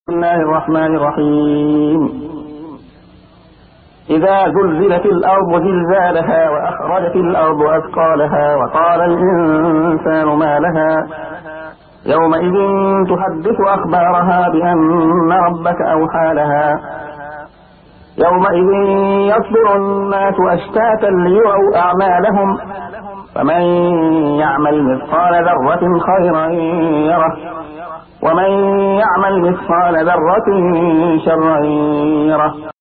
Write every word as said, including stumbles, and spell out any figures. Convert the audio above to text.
بسم الله الرحمن الرحيم. إذا زلزلت الأرض زلزالها وأخرجت الأرض أثقالها وقال الإنسان ما لها يومئذ تحدث أخبارها بأن ربك أوحى لها يومئذ يصدر الناس أشتاتا ليروا أعمالهم فمن يعمل مثقال ذرة خيرا يره ومن يعمل مثقال ذرة شرا يره.